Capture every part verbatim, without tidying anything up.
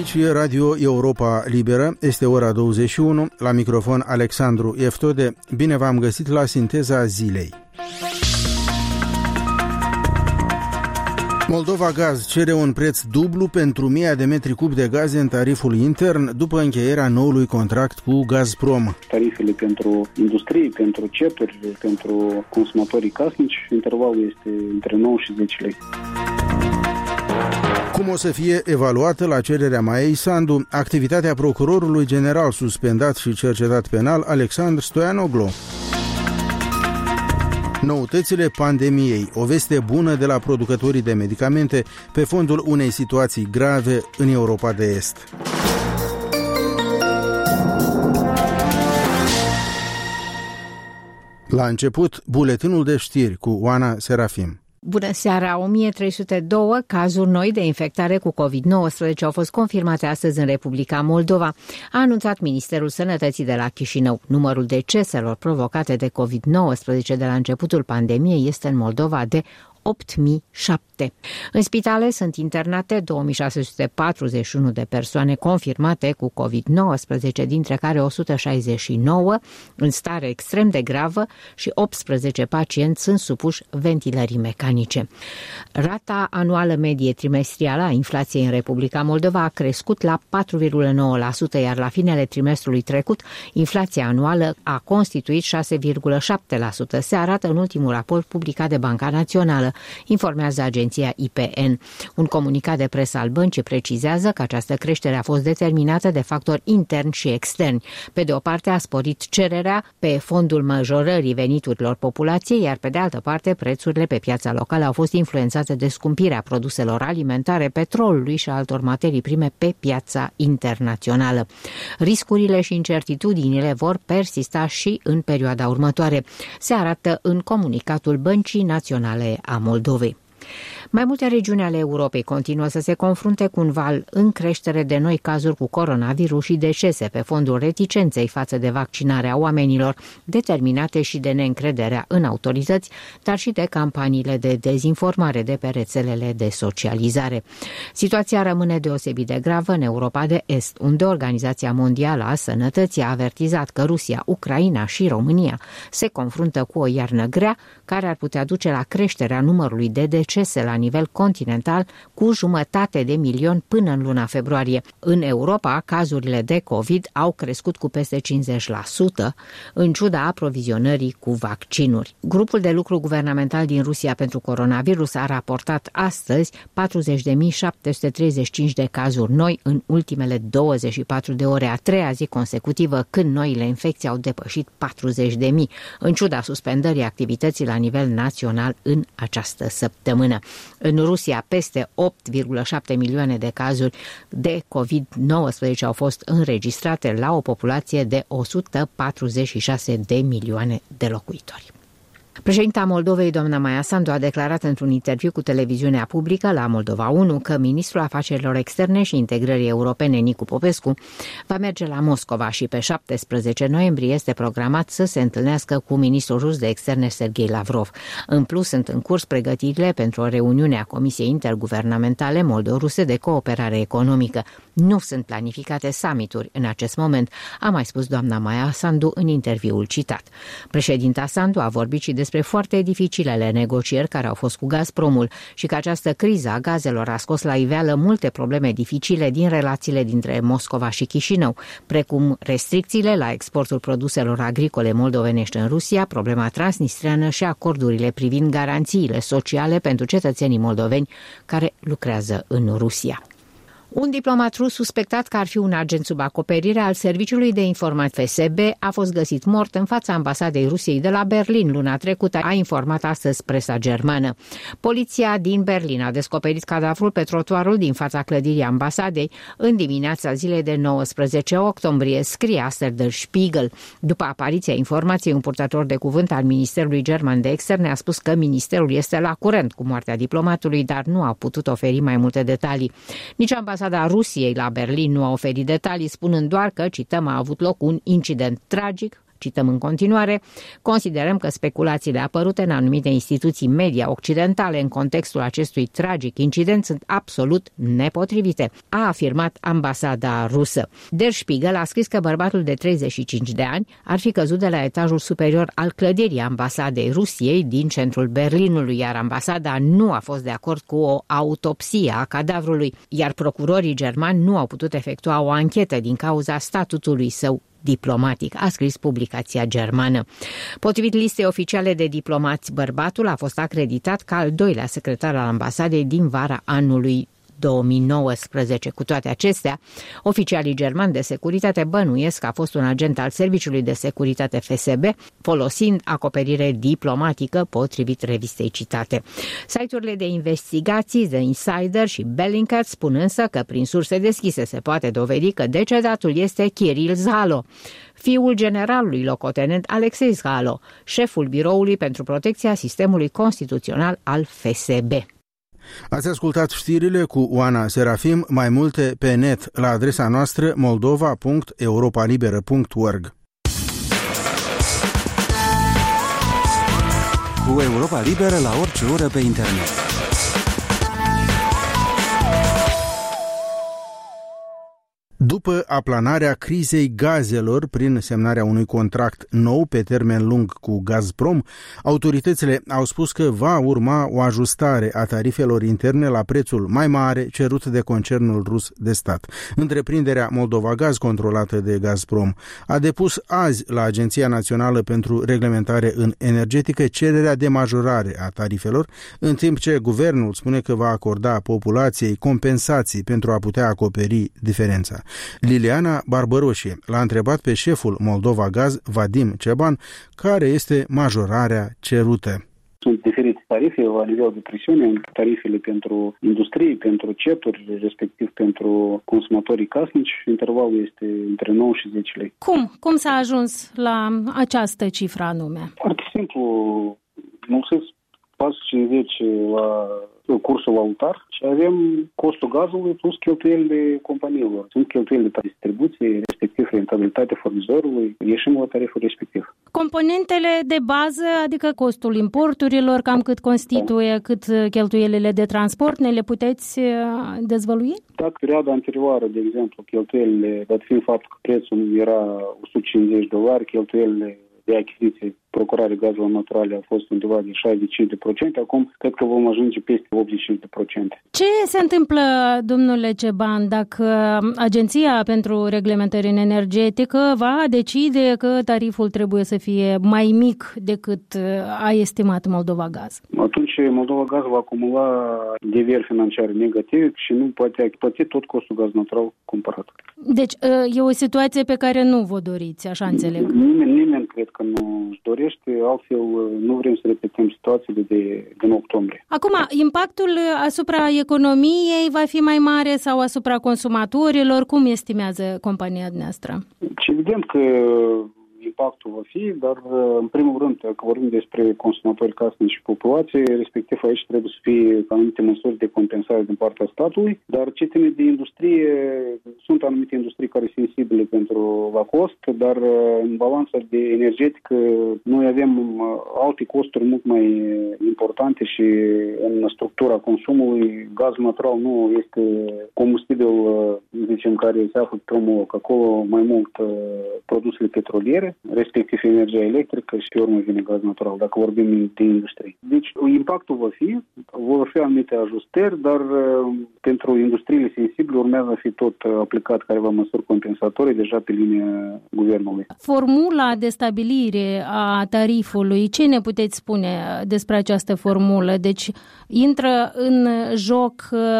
Aici e Radio Europa Liberă, este ora douăzeci și unu, la microfon Alexandru Eftode. Bine v-am găsit la Sinteza Zilei. Moldova Gaz cere un preț dublu pentru o mie de metri cub de gaze în tariful intern după încheierea noului contract cu Gazprom. Tarifele pentru industrie, pentru ceturi, pentru consumatorii casnici, intervalul este între nouă și zece lei. Cum o să fie evaluată la cererea Maiei Sandu activitatea procurorului general suspendat și cercetat penal Alexandru Stoianoglu? Noutățile pandemiei, o veste bună de la producătorii de medicamente pe fondul unei situații grave în Europa de Est. La început, buletinul de știri cu Oana Serafim. Bună seara! o mie trei sute doi cazuri noi de infectare cu covid nouăsprezece au fost confirmate astăzi în Republica Moldova, a anunțat Ministerul Sănătății de la Chișinău. Numărul deceselor provocate de covid nouăsprezece de la începutul pandemiei este în Moldova de opt mii șapte. În spitale sunt internate două mii șase sute patruzeci și unu de persoane confirmate cu covid nouăsprezece, dintre care o sută șaizeci și nouă în stare extrem de gravă și optsprezece pacienți sunt supuși ventilării mecanice. Rata anuală medie trimestrială a inflației în Republica Moldova a crescut la patru virgulă nouă la sută, iar la finele trimestrului trecut, inflația anuală a constituit șase virgulă șapte la sută. Se arată în ultimul raport publicat de Banca Națională, informează agenția I P N. Un comunicat de presă al băncii precizează că această creștere a fost determinată de factori interni și externi. Pe de o parte a sporit cererea pe fondul majorării veniturilor populației, iar pe de altă parte prețurile pe piața locală au fost influențate de scumpirea produselor alimentare, petrolului și altor materii prime pe piața internațională. Riscurile și incertitudinile vor persista și în perioada următoare, se arată în comunicatul Băncii Naționale a Moldovei. Mai multe regiuni ale Europei continuă să se confrunte cu un val în creștere de noi cazuri cu coronavirus și decese pe fondul reticenței față de vaccinarea oamenilor, determinate și de neîncrederea în autorități, dar și de campaniile de dezinformare de pe rețelele de socializare. Situația rămâne deosebit de gravă în Europa de Est, unde Organizația Mondială a Sănătății a avertizat că Rusia, Ucraina și România se confruntă cu o iarnă grea care ar putea duce la creșterea numărului de decese la nivel continental cu jumătate de milion până în luna februarie. În Europa, cazurile de COVID au crescut cu peste cincizeci la sută, în ciuda aprovizionării cu vaccinuri. Grupul de lucru guvernamental din Rusia pentru coronavirus a raportat astăzi patruzeci de mii șapte sute treizeci și cinci de cazuri noi în ultimele douăzeci și patru de ore, a treia zi consecutivă când noile infecții au depășit patruzeci de mii, în ciuda suspendării activității la nivel național în această săptămână. În Rusia, peste opt virgulă șapte milioane de cazuri de covid nouăsprezece au fost înregistrate la o populație de o sută patruzeci și șase de milioane de locuitori. Președinta Moldovei, doamna Maia Sandu, a declarat într-un interviu cu televiziunea publică la Moldova unu că ministrul afacerilor externe și integrării europene, Nicu Popescu, va merge la Moscova și pe șaptesprezece noiembrie este programat să se întâlnească cu ministrul rus de externe, Sergei Lavrov. În plus, sunt în curs pregătirile pentru o reuniune a Comisiei Interguvernamentale Moldo-Ruse de cooperare economică. Nu sunt planificate summituri în acest moment, a mai spus doamna Maia Sandu în interviul citat. Președinta Sandu a vorbit și despre foarte dificilele negocieri care au fost cu Gazpromul și că această criză a gazelor a scos la iveală multe probleme dificile din relațiile dintre Moscova și Chișinău, precum restricțiile la exportul produselor agricole moldovenești în Rusia, problema transnistreană și acordurile privind garanțiile sociale pentru cetățenii moldoveni care lucrează în Rusia. Un diplomat rus suspectat că ar fi un agent sub acoperire al Serviciului de Informații F S B a fost găsit mort în fața ambasadei Rusiei de la Berlin luna trecută, a informat astăzi presa germană. Poliția din Berlin a descoperit cadavrul pe trotuarul din fața clădirii ambasadei în dimineața zilei de nouăsprezece octombrie, scrie astăzi Der Spiegel. După apariția informației, un purtător de cuvânt al Ministerului German de Externe a spus că ministerul este la curent cu moartea diplomatului, dar nu a putut oferi mai multe detalii. Nici ambasada Rusiei la Berlin nu a oferit detalii, spunând doar că, cităm, a avut loc un incident tragic Cităm în continuare: considerăm că speculațiile apărute în anumite instituții media occidentale în contextul acestui tragic incident sunt absolut nepotrivite, a afirmat ambasada rusă. Der Spiegel a scris că bărbatul de treizeci și cinci de ani ar fi căzut de la etajul superior al clădirii ambasadei Rusiei din centrul Berlinului, iar ambasada nu a fost de acord cu o autopsie a cadavrului, iar procurorii germani nu au putut efectua o anchetă din cauza statutului său diplomatic, a scris publicația germană. Potrivit listei oficiale de diplomați, bărbatul a fost acreditat ca al doilea secretar al ambasadei din vara anului două mii nouăsprezece. Cu toate acestea, oficialii germani de securitate bănuiesc că a fost un agent al Serviciului de Securitate F S B, folosind acoperire diplomatică, potrivit revistei citate. Site-urile de investigații The Insider și Bellingcat spun însă că prin surse deschise se poate dovedi că decedatul este Kiril Zhalo, fiul generalului locotenent Alexei Zhalo, șeful biroului pentru protecția sistemului constituțional al F S B. Ați ascultat știrile cu Oana Serafim, mai multe pe net la adresa noastră moldova punct europa liberă punct org. Cu Europa Liberă la orice oră pe internet. După aplanarea crizei gazelor prin semnarea unui contract nou pe termen lung cu Gazprom, autoritățile au spus că va urma o ajustare a tarifelor interne la prețul mai mare cerut de concernul rus de stat. Întreprinderea Moldova Gaz, controlată de Gazprom, a depus azi la Agenția Națională pentru Reglementare în Energetică cererea de majorare a tarifelor, în timp ce guvernul spune că va acorda populației compensații pentru a putea acoperi diferența. Liliana Barbăroșie l-a întrebat pe șeful Moldova Gaz, Vadim Ceban, care este majorarea cerută. Sunt diferite tarife la nivel de presiune, tarifele pentru industrie, pentru ceturi, respectiv pentru consumatorii casnici. Intervalul este între nouă și zece lei. Cum? Cum s-a ajuns la această cifră anume? Foarte simplu. Nu se patru sute cincizeci la cursul valutar și avem costul gazului plus cheltuielile companiilor. Sunt cheltuielile de distribuție, respectiv rentabilitatea furnizorului, ieșim la tariful respectiv. Componentele de bază, adică costul importurilor, cam cât constituie, da. Cât cheltuielile de transport, ne le puteți dezvălui? Dacă perioada anterioară, de exemplu, cheltuielile, dat fiind faptul că prețul era o sută cincizeci de dolari, cheltuielile de achiziție, procurare gazelor naturale a fost undeva de șaizeci și cinci de la sută, acum cred că vom ajunge peste optzeci și cinci de la sută. Ce se întâmplă, domnule Ceban, dacă Agenția pentru Reglementare în Energetică va decide că tariful trebuie să fie mai mic decât a estimat Moldova Gaz? Atunci Moldova Gaz va acumula deveri financiare negative și nu poate plăti tot costul gaz natural cumpărat. Deci e o situație pe care nu vă doriți, așa înțeleg? Nimeni, nimeni cred că nu își dorește, altfel nu vrem să repetăm situațiile de, din octombrie. Acum, impactul asupra economiei va fi mai mare sau asupra consumatorilor? Cum estimează compania noastră? Evident că impactul va fi, dar în primul rând, dacă vorbim despre consumatori casnici și populație, respectiv aici trebuie să fie anumite măsuri de compensare din partea statului, dar ce ține de industrie, sunt anumite industrii care sunt sensibile pentru la cost, dar în balanța de energetică noi avem alte costuri mult mai importante și în structura consumului gazul natural nu este combustibil, zicem, care se află pe primul loc. Acolo mai mult produsele petroliere, respectiv energia electrică și pe urmă vine gaz natural, dacă vorbim de industrie. Deci impactul va fi, vor fi anumite ajustări, dar pentru industriile sensibile urmează a fi tot aplicat careva măsuri compensatorii deja pe linia guvernului. Formula de stabilire a tarifului, ce ne puteți spune despre această formulă? Deci intră în joc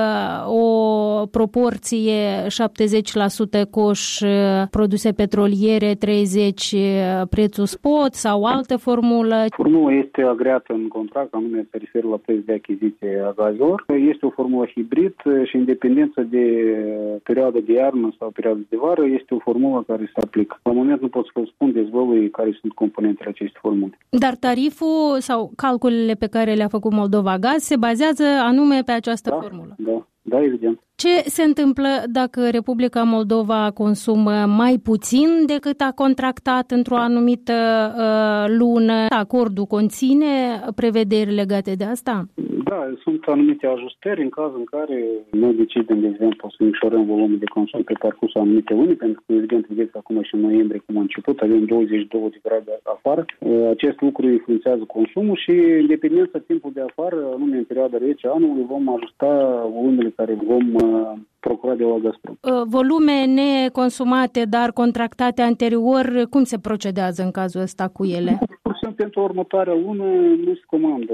o proporție șaptezeci la sută coș produse petroliere, treizeci la sută prețul spot sau altă formulă? Formula este agreată în contract, anume se referă la preț de achiziție a gazelor. Este o formulă hibrid și în dependență de perioada de iarnă sau perioada de vară, este o formulă care se aplică. La moment nu pot să vă spun dezvălui care sunt componentele acestei formule. Dar tariful sau calculele pe care le-a făcut Moldova Gaz se bazează anume pe această da, formulă? Da. Da, evident. Ce se întâmplă dacă Republica Moldova consumă mai puțin decât a contractat într-o anumită uh, lună? Acordul conține prevederi legate de asta? Da, sunt anumite ajustări în cazul în care noi decidem, de exemplu, să micșorăm volumul de consum pe parcursul anumite luni, pentru că, evident, vedeți acum și în noiembrie, cum a început, avem douăzeci și două de grade afară. Acest lucru influențează consumul și, în dependență timpul de afară, anume în perioada rece anului, vom ajusta volumele care vom procura de la Gazprom. Volume neconsumate, dar contractate anterior, cum se procedează în cazul ăsta cu ele? Pentru următoarea lună nu se comandă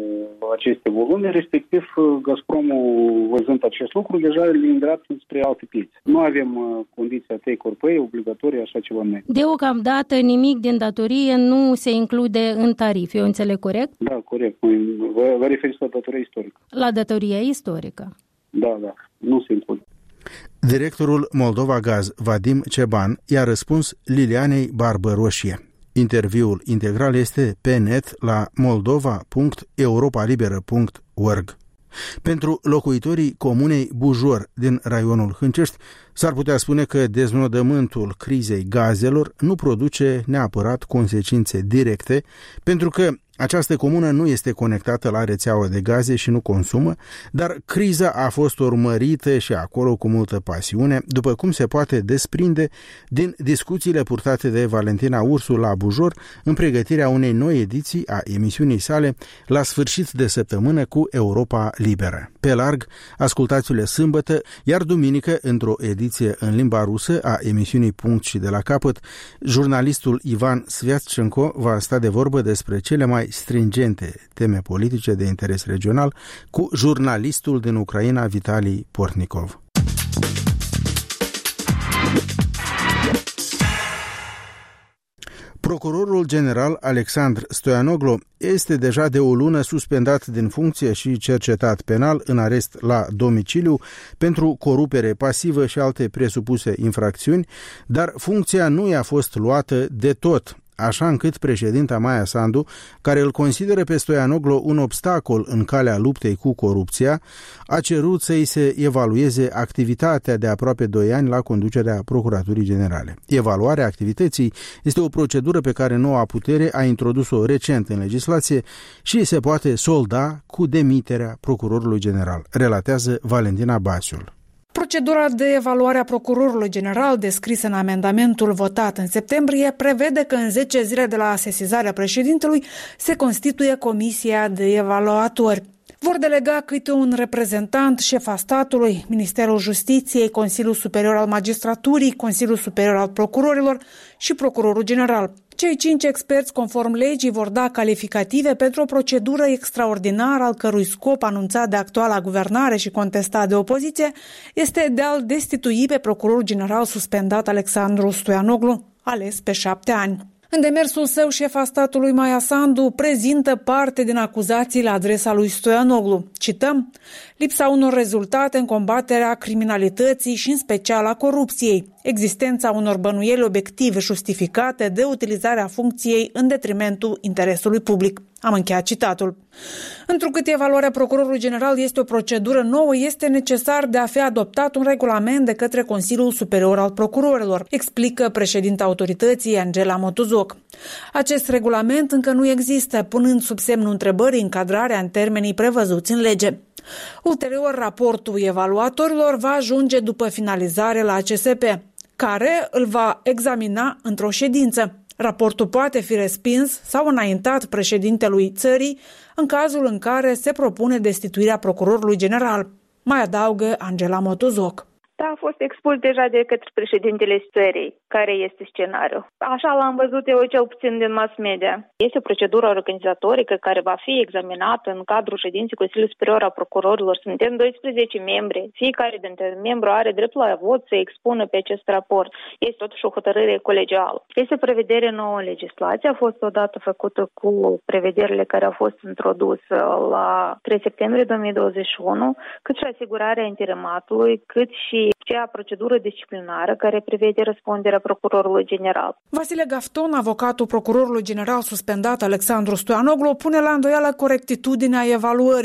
aceste volume, respectiv Gazpromul, văzând acest lucru, deja le îndreaptă spre alte piețe. Nu avem condiția take-or-pay obligatorie, așa ceva noi. Deocamdată nimic din datorie nu se include în tarif, eu înțeleg corect? Da, corect. Vă, vă referiți la datoria istorică. La datoria istorică. Da, da, nu se include. Directorul Moldova Gaz, Vadim Ceban, i-a răspuns Lilianei Barbăroșie. Interviul integral este pe net la moldova punct europa liberă punct org. Pentru locuitorii comunei Bujor din raionul Hâncești, s-ar putea spune că deznodământul crizei gazelor nu produce neapărat consecințe directe, pentru că această comună nu este conectată la rețeaua de gaze și nu consumă, dar criza a fost urmărită și acolo cu multă pasiune, după cum se poate desprinde din discuțiile purtate de Valentina Ursu la Bujor în pregătirea unei noi ediții a emisiunii sale la sfârșit de săptămână cu Europa Liberă. Pe larg, ascultați-le sâmbătă, iar duminică, într-o ediție în limba rusă a emisiunii Punct și de la capăt, jurnalistul Ivan Sviatchenko va sta de vorbă despre cele mai stringente teme politice de interes regional cu jurnalistul din Ucraina Vitali Portnikov. Procurorul general Alexandru Stoianoglu este deja de o lună suspendat din funcție și cercetat penal în arest la domiciliu pentru corupere pasivă și alte presupuse infracțiuni, dar funcția nu i-a fost luată de tot, așa încât președinta Maia Sandu, care îl consideră pe Stoianoglu un obstacol în calea luptei cu corupția, a cerut să-i se evalueze activitatea de aproape doi ani la conducerea Procuraturii Generale. Evaluarea activității este o procedură pe care noua putere a introdus-o recent în legislație și se poate solda cu demiterea procurorului general, relatează Valentina Basiul. Procedura de evaluare a procurorului general, descrisă în amendamentul votat în septembrie, prevede că în zece zile de la sesizarea președintelui se constituie comisia de evaluatori. Vor delega câte un reprezentant, șefa statului, Ministerul Justiției, Consiliul Superior al Magistraturii, Consiliul Superior al Procurorilor și Procurorul General. Cei cinci experți, conform legii, vor da calificative pentru o procedură extraordinară al cărui scop, anunțat de actuala guvernare și contestat de opoziție, este de a-l destitui pe procurorul general suspendat Alexandru Stoianoglu, ales pe șapte ani. În demersul său, șefa statului Maia Sandu prezintă parte din acuzații la adresa lui Stoianoglu. Cităm: lipsa unor rezultate în combaterea criminalității și în special a corupției, existența unor bănuieli obiective justificate de utilizarea funcției în detrimentul interesului public. Am încheiat citatul. Întrucât evaluarea procurorului general este o procedură nouă, este necesar de a fi adoptat un regulament de către Consiliul Superior al Procurorilor, explică președinta autorității Angela Motuzoc. Acest regulament încă nu există, punând sub semnul întrebării încadrarea în termenii prevăzuți în lege. Ulterior, raportul evaluatorilor va ajunge după finalizare la A C S P, care îl va examina într-o ședință. Raportul poate fi respins sau înaintat președintelui țării în cazul în care se propune destituirea procurorului general, mai adaugă Angela Motuzoc. Da, a fost expus deja de către președintele țării. Care este scenariul? Așa l-am văzut eu cel puțin din mass media. Este o procedură organizatorică care va fi examinată în cadrul ședinței Consiliului Superior al Procurorilor. Suntem doisprezece membri. Fiecare dintre membru are drept la vot să expună pe acest raport. Este totuși o hotărâre colegială. Este o prevedere nouă în legislație. A fost odată făcută cu prevederile care au fost introduse la trei septembrie două mii douăzeci și unu, cât și asigurarea interimatului, cât și cea procedură disciplinară care prevede răspunderea procurorului general. Vasile Gafton, avocatul procurorului general suspendat Alexandru Stoianoglu, pune la îndoială corectitudinea evaluării.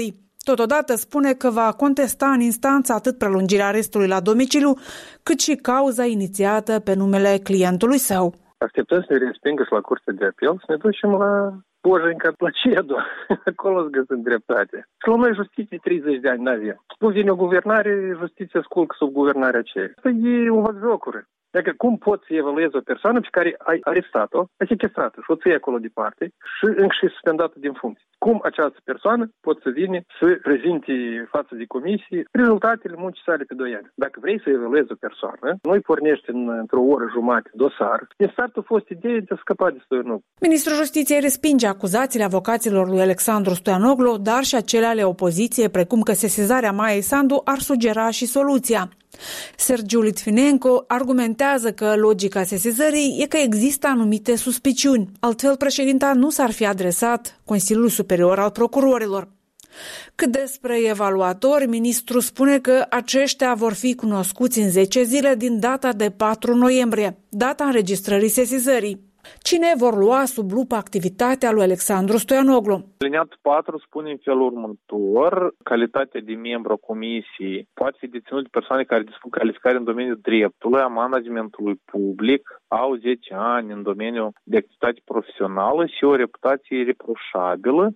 Totodată spune că va contesta în instanță atât prelungirea arestului la domiciliu, cât și cauza inițiată pe numele clientului său. Așteptăm să ne respingă și la Curtea de Apel, să ne ducem la Bojenca Placedo. Acolo să găsim dreptate. Și la noi justiție treizeci de ani n-avem. Nu vine o guvernare, justiția sculcă sub guvernarea aceea. Asta e un văzjocură. Adică cum poți să evaluezi o persoană pe care ai arestat-o, ai sequestrat-o și o ții acolo departe și încă și suspendată din funcție? Cum această persoană poate să vină să prezinte față de comisie rezultatele muncii sale pe doi ani? Dacă vrei să evaluezi o persoană, nu-i pornești în, într-o oră jumătate dosar. Din start a fost ideea de a scăpa de Stoianoglu. Ministrul Justiției respinge acuzațiile avocaților lui Alexandru Stoianoglu, dar și acele ale opoziției, precum că sesizarea Maiei Sandu ar sugera și soluția. Sergiu Litvinenko argumentează că logica sesizării e că există anumite suspiciuni, altfel președinta nu s-ar fi adresat Consiliului Superior al Procurorilor. Cât despre evaluatori, ministrul spune că aceștia vor fi cunoscuți în zece zile din data de patru noiembrie, data înregistrării sesizării. Cine vor lua sub lupă activitatea lui Alexandru Stoianoglu? Alineatul patru spune în felul următor: calitatea de membru a comisiei poate fi deținut de persoane care dispun calificare în domeniul dreptului, a managementului public, au zece ani în domeniul de activitate profesională și o reputație ireproșabilă.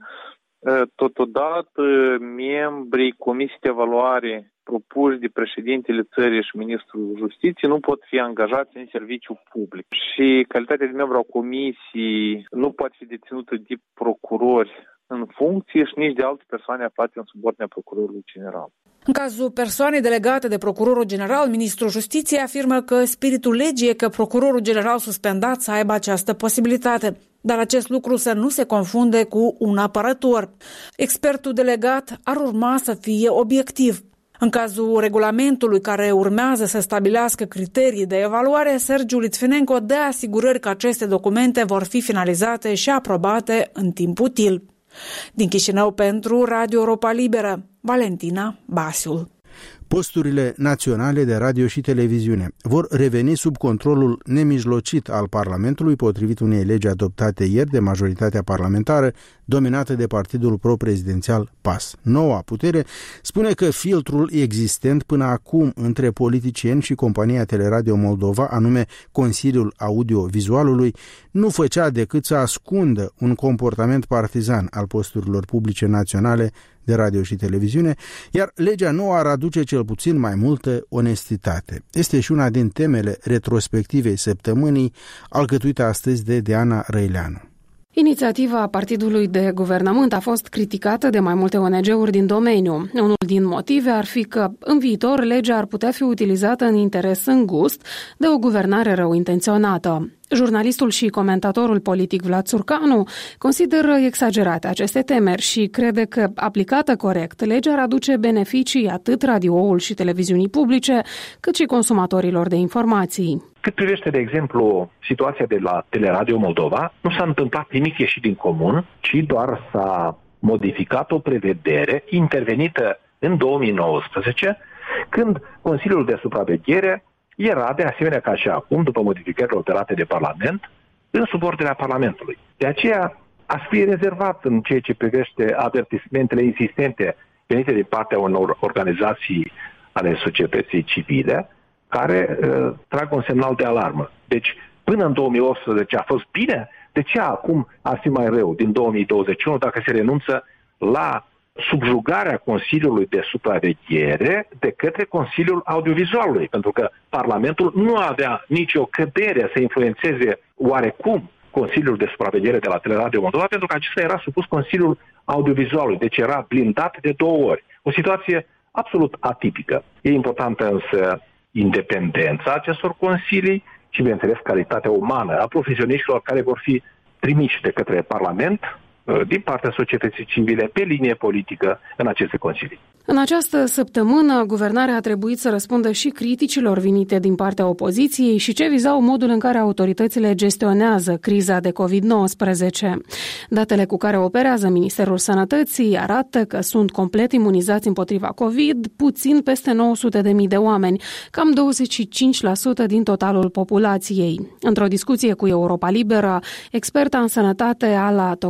Totodată, membrii Comisiei de Evaluare propuși de președintele țării și ministrul Justiției nu pot fi angajați în serviciu public. Și calitatea de membru a comisiei nu poate fi deținută de procurori în funcție și nici de alte persoane aflate în subordinea procurorului general. În cazul persoanei delegate de procurorul general, ministrul Justiției afirmă că spiritul legii e că procurorul general suspendat să aibă această posibilitate. Dar acest lucru să nu se confunde cu un apărător. Expertul delegat ar urma să fie obiectiv. În cazul regulamentului care urmează să stabilească criterii de evaluare, Sergiu Litvinenko dă asigurări că aceste documente vor fi finalizate și aprobate în timp util. Din Chișinău pentru Radio Europa Liberă, Valentina Basiul. Posturile naționale de radio și televiziune vor reveni sub controlul nemijlocit al Parlamentului, potrivit unei legi adoptate ieri de majoritatea parlamentară dominată de partidul pro-prezidențial P A S. Noua putere spune că filtrul existent până acum între politicieni și compania Teleradio Moldova, anume Consiliul Audio-Vizualului, nu făcea decât să ascundă un comportament partizan al posturilor publice naționale de radio și televiziune, iar legea nouă ar aduce cel puțin mai multă onestitate. Este și una din temele retrospectivei săptămânii, alcătuită astăzi de Diana Răileanu. Inițiativa partidului de guvernământ a fost criticată de mai multe O N G-uri din domeniu. Unul din motive ar fi că, în viitor, legea ar putea fi utilizată în interes îngust de o guvernare rău intenționată. Jurnalistul și comentatorul politic Vlad Țurcanu consideră exagerate aceste temeri și crede că, aplicată corect, legea ar aduce beneficii atât radioul și televiziunii publice, cât și consumatorilor de informații. Cât privește, de exemplu, situația de la Teleradio Moldova, nu s-a întâmplat nimic ieșit din comun, ci doar s-a modificat o prevedere intervenită în două mii nouăsprezece, când Consiliul de Supraveghere era, de asemenea ca și acum, după modificările operate de Parlament, în subordinea Parlamentului. De aceea, aș fi rezervat în ceea ce privește avertismentele insistente venite din partea unor organizații ale societății civile, care uh, trag un semnal de alarmă. Deci, până în două mii optsprezece a fost bine, de ce acum ar fi mai rău din două mii douăzeci și unu dacă se renunță la subjugarea Consiliului de Supraveghere de către Consiliul Audiovizualului? Pentru că Parlamentul nu avea nicio cădere să influențeze oarecum Consiliul de Supraveghere de la Teleradio Moldova, pentru că acesta era supus Consiliul Audiovizualului, deci era blindat de două ori. O situație absolut atipică. E importantă însă independența acestor consilii și, bineînțeles, calitatea umană a profesioniștilor care vor fi trimiși de către Parlament din partea societății civile pe linie politică în aceste consilii. În această săptămână, guvernarea a trebuit să răspundă și criticilor venite din partea opoziției și ce vizau modul în care autoritățile gestionează criza de covid nouăsprezece. Datele cu care operează Ministerul Sănătății arată că sunt complet imunizați împotriva COVID puțin peste nouă sute de mii de oameni, cam douăzeci și cinci la sută din totalul populației. Într-o discuție cu Europa Liberă, experta în sănătate Ala Tokarczuk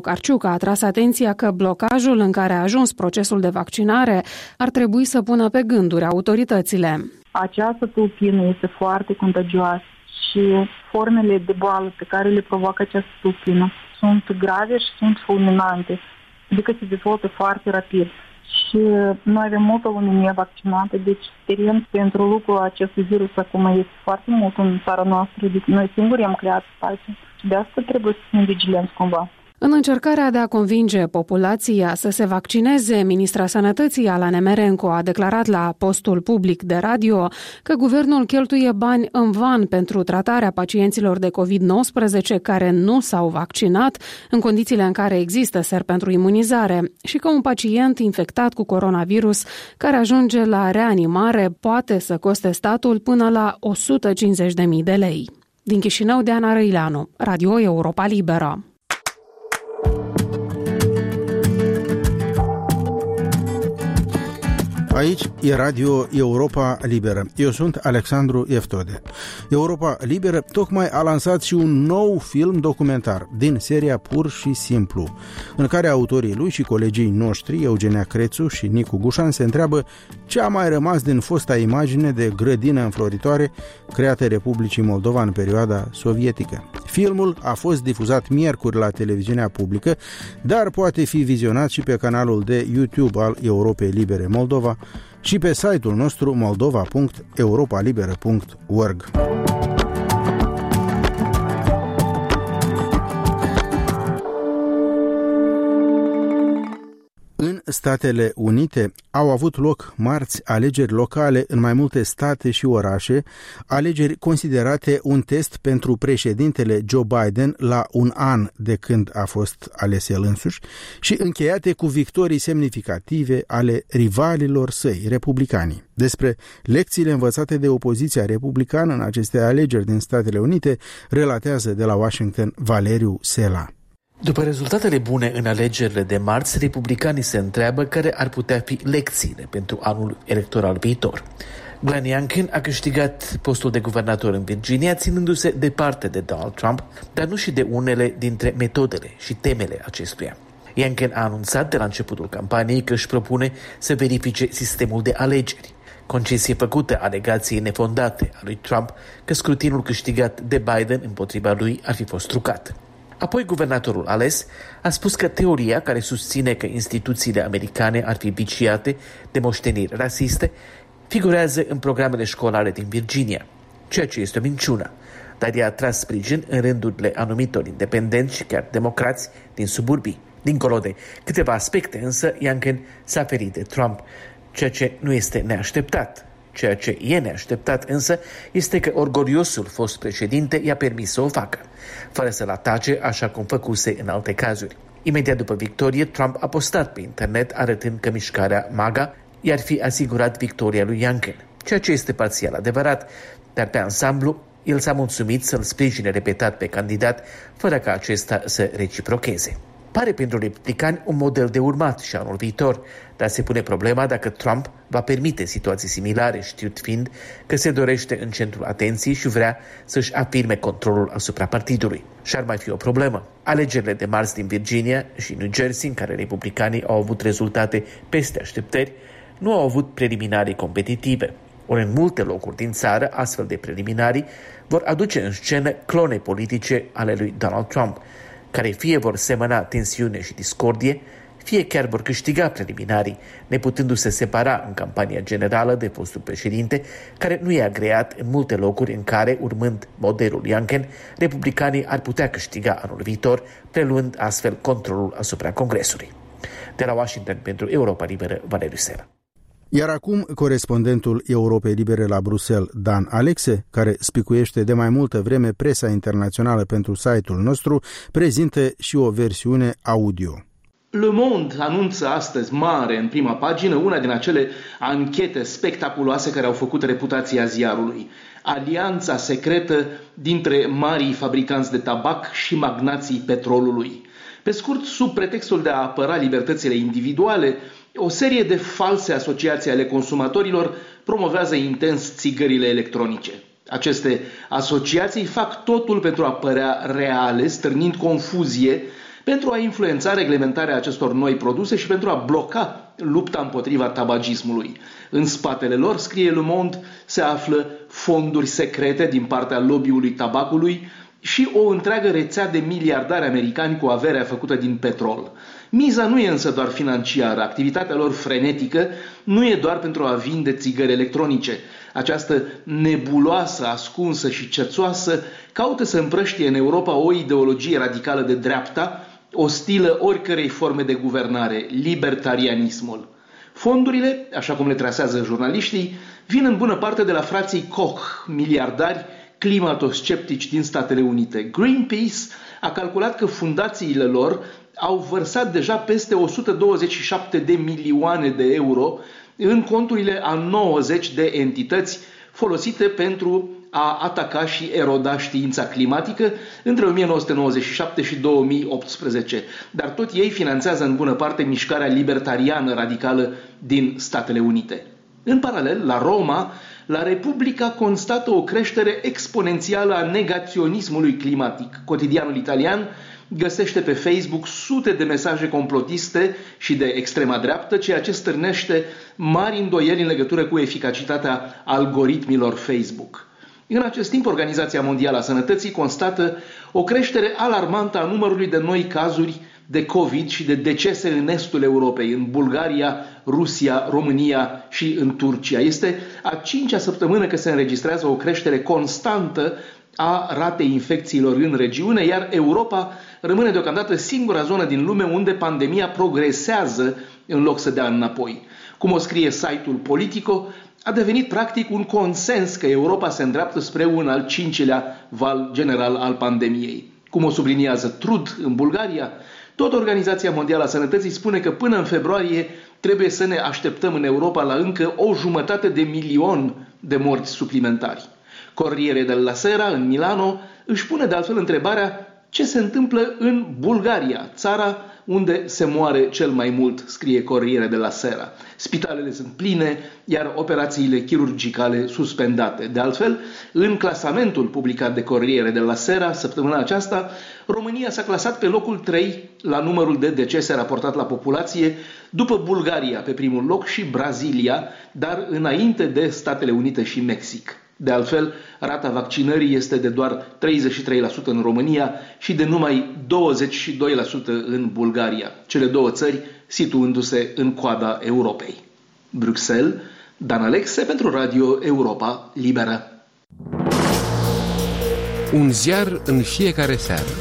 a atras atenția că blocajul în care a ajuns procesul de vaccinare ar trebui să pună pe gânduri autoritățile. Această tulpină este foarte contagioasă și formele de boală pe care le provoacă această tulpină sunt grave și sunt fulminante, adică se dezvoltă foarte rapid. Și noi avem multă lume vaccinată, deci teren pentru lucrul acestui virus acum este foarte mult în țara noastră, deci noi singuri am creat spațiu și de asta trebuie să fim vigilenți cumva. În încercarea de a convinge populația să se vaccineze, ministra Sănătății Ala Nemerenko a declarat la postul public de radio că guvernul cheltuie bani în van pentru tratarea pacienților de covid nouăsprezece care nu s-au vaccinat, în condițiile în care există ser pentru imunizare, și că un pacient infectat cu coronavirus care ajunge la reanimare poate să coste statul până la o sută cincizeci de mii de lei. Din Chișinău, Diana Răileanu, Radio Europa Liberă. Aici e Radio Europa Liberă. Eu sunt Alexandru Eftode. Europa Liberă tocmai a lansat și un nou film documentar din seria Pur și Simplu, în care autorii lui și colegii noștri, Eugenia Crețu și Nicu Gușan, se întreabă ce a mai rămas din fosta imagine de grădină înfloritoare creată Republicii Moldova în perioada sovietică. Filmul a fost difuzat miercuri la televiziunea publică, dar poate fi vizionat și pe canalul de YouTube al Europei Libere Moldova și pe site-ul nostru moldova punct europa liberă punct org. În Statele Unite au avut loc marți alegeri locale în mai multe state și orașe, alegeri considerate un test pentru președintele Joe Biden la un an de când a fost ales el însuși și încheiate cu victorii semnificative ale rivalilor săi, republicanii. Despre lecțiile învățate de opoziția republicană în aceste alegeri din Statele Unite relatează de la Washington Valeriu Sela. După rezultatele bune în alegerile de marți, republicanii se întreabă care ar putea fi lecțiile pentru anul electoral viitor. Glenn Youngkin a câștigat postul de guvernator în Virginia, ținându-se departe de Donald Trump, dar nu și de unele dintre metodele și temele acestuia. Youngkin a anunțat de la începutul campaniei că își propune să verifice sistemul de alegeri, concesie făcută alegației nefondate a lui Trump că scrutinul câștigat de Biden împotriva lui ar fi fost trucat. Apoi, guvernatorul ales a spus că teoria care susține că instituțiile americane ar fi viciate de moșteniri rasiste figurează în programele școlare din Virginia, ceea ce este o minciună, dar i-a atras sprijin în rândurile anumitor independenți și chiar democrați din suburbii. Dincolo de câteva aspecte, însă, Youngkin s-a ferit de Trump, ceea ce nu este neașteptat. Ceea ce e neașteptat însă este că orgoliosul fost președinte i-a permis să o facă, fără să-l atace așa cum făcuse în alte cazuri. Imediat după victorie, Trump a postat pe internet arătând că mișcarea MAGA i-ar fi asigurat victoria lui Youngkin, ceea ce este parțial adevărat, dar pe ansamblu el s-a mulțumit să-l sprijine repetat pe candidat fără ca acesta să reciprocheze. Pare pentru republicani un model de urmat și anul viitor, dar se pune problema dacă Trump va permite situații similare, știut fiind că se dorește în centrul atenției și vrea să-și afirme controlul asupra partidului. Și ar mai fi o problemă. Alegerile de marți din Virginia și New Jersey, în care republicanii au avut rezultate peste așteptări, nu au avut preliminarii competitive. Ori în multe locuri din țară, astfel de preliminarii vor aduce în scenă clone politice ale lui Donald Trump, care fie vor semăna tensiune și discordie, fie chiar vor câștiga preliminarii, neputându-se separa în campania generală de fostul președinte, care nu e agreat în multe locuri în care, urmând modelul Youngkin, republicanii ar putea câștiga anul viitor, preluând astfel controlul asupra Congresului. De la Washington pentru Europa Liberă, Valeriu Sela. Iar acum, corespondentul Europei Libere la Bruxelles, Dan Alexe, care spicuiește de mai multă vreme presa internațională pentru site-ul nostru, prezintă și o versiune audio. Le Monde anunță astăzi mare în prima pagină una din acele anchete spectaculoase care au făcut reputația ziarului. Alianța secretă dintre marii fabricanți de tabac și magnații petrolului. Pe scurt, sub pretextul de a apăra libertățile individuale, o serie de false asociații ale consumatorilor promovează intens țigările electronice. Aceste asociații fac totul pentru a părea reale, stârnind confuzie pentru a influența reglementarea acestor noi produse și pentru a bloca lupta împotriva tabagismului. În spatele lor, scrie Le Monde, se află fonduri secrete din partea lobby-ului tabacului și o întreagă rețea de miliardari americani cu averea făcută din petrol. Miza nu e însă doar financiară, activitatea lor frenetică nu e doar pentru a vinde țigări electronice. Această nebuloasă, ascunsă și cețoasă caută să împrăștie în Europa o ideologie radicală de dreapta, ostilă oricărei forme de guvernare, libertarianismul. Fondurile, așa cum le trasează jurnaliștii, vin în bună parte de la frații Koch, miliardari climatosceptici din Statele Unite. Greenpeace a calculat că fundațiile lor au vărsat deja peste o sută douăzeci și șapte de milioane de euro în conturile a nouăzeci de entități folosite pentru a ataca și eroda știința climatică între o mie nouă sute nouăzeci și șapte și două mii optsprezece. Dar tot ei finanțează în bună parte mișcarea libertariană radicală din Statele Unite. În paralel, la Roma, La Repubblica constată o creștere exponențială a negaționismului climatic. Cotidianul italian găsește pe Facebook sute de mesaje complotiste și de extrema dreaptă, ceea ce stârnește mari îndoieli în legătură cu eficacitatea algoritmilor Facebook. În acest timp, Organizația Mondială a Sănătății constată o creștere alarmantă a numărului de noi cazuri de COVID și de decese în estul Europei, în Bulgaria, Rusia, România și în Turcia. Este a cincea săptămână că se înregistrează o creștere constantă a ratei infecțiilor în regiune, iar Europa rămâne deocamdată singura zonă din lume unde pandemia progresează în loc să dea înapoi. Cum o scrie site-ul Politico, a devenit practic un consens că Europa se îndreaptă spre un al cincilea val general al pandemiei. Cum o subliniază Trud în Bulgaria, tot Organizația Mondială a Sănătății spune că până în februarie trebuie să ne așteptăm în Europa la încă o jumătate de milion de morți suplimentari. Corriere della Sera, în Milano, își pune de altfel întrebarea ce se întâmplă în Bulgaria, țara unde se moare cel mai mult, scrie Corriere della Sera. Spitalele sunt pline, iar operațiile chirurgicale suspendate. De altfel, în clasamentul publicat de Corriere della Sera, săptămâna aceasta, România s-a clasat pe locul trei la numărul de decese raportat la populație, după Bulgaria pe primul loc și Brazilia, dar înainte de Statele Unite și Mexic. De altfel, rata vaccinării este de doar treizeci și trei la sută în România și de numai douăzeci și doi la sută în Bulgaria, cele două țări situându-se în coada Europei. Bruxelles, Dan Alexe pentru Radio Europa Liberă. Un ziar în fiecare seară.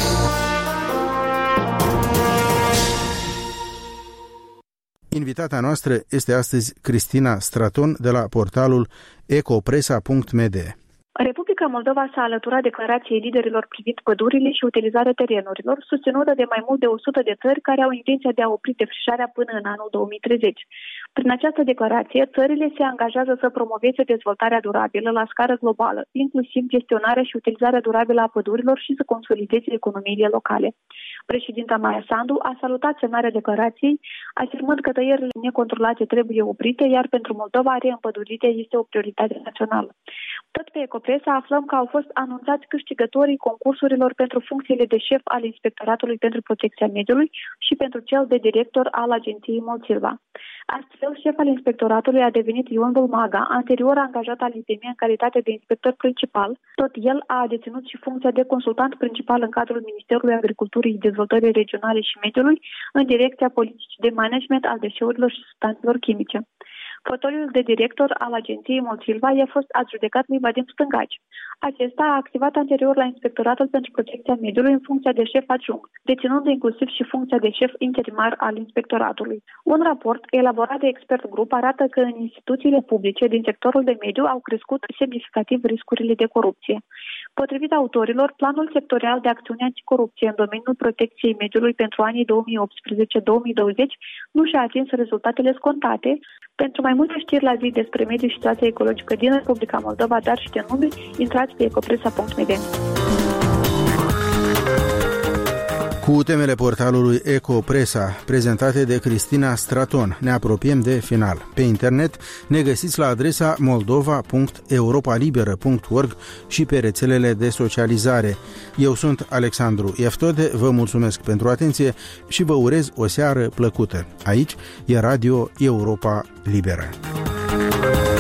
Invitata noastră este astăzi Cristina Straton de la portalul ecopresa punct m d. Republica Moldova s-a alăturat declarației liderilor privind pădurile și utilizarea terenurilor, susținută de mai mult de o sută de țări care au intenția de a opri defrișarea până în anul două mii treizeci. Prin această declarație, țările se angajează să promoveze dezvoltarea durabilă la scară globală, inclusiv gestionarea și utilizarea durabilă a pădurilor și să consolideze economiile locale. Președinta Maia Sandu a salutat semnarea declarației, afirmând că tăierile necontrolate trebuie oprite, iar pentru Moldova reîmpădurirea este o prioritate națională. Tot pe Ecopresa aflăm că au fost anunțați câștigătorii concursurilor pentru funcțiile de șef al Inspectoratului pentru Protecția Mediului și pentru cel de director al Agenției Molsilva. Astfel, șef al Inspectoratului a devenit Ion Bulmaga, anterior angajat al I P M în calitate de inspector principal. Tot el a deținut și funcția de consultant principal în cadrul Ministerului Agriculturii, Dezvoltării Regionale și Mediului, în direcția politicii de management al deșeurilor și substanțelor chimice. Fotoliul de director al Agenției Molsilva i-a fost adjudecat lui Vadim Stângaci. Acesta a activat anterior la Inspectoratul pentru Protecția Mediului în funcția de șef adjunct, deținând inclusiv și funcția de șef interimar al Inspectoratului. Un raport elaborat de expert grup arată că în instituțiile publice din sectorul de mediu au crescut semnificativ riscurile de corupție. Potrivit autorilor, planul sectorial de acțiune anticorupție în domeniul protecției mediului pentru anii două mii optsprezece două mii douăzeci nu și-a atins rezultatele scontate. Pentru mai multe știri la zi despre mediu și situația ecologică din Republica Moldova, dar și de lume, intrați pe ecopresa punct m d. Cu Cu temele portalului Ecopresa, prezentate de Cristina Straton, ne apropiem de final. Pe internet ne găsiți la adresa moldova punct europalibera punct org și pe rețelele de socializare. Eu sunt Alexandru Eftode, vă mulțumesc pentru atenție și vă urez o seară plăcută. Aici e Radio Europa Liberă.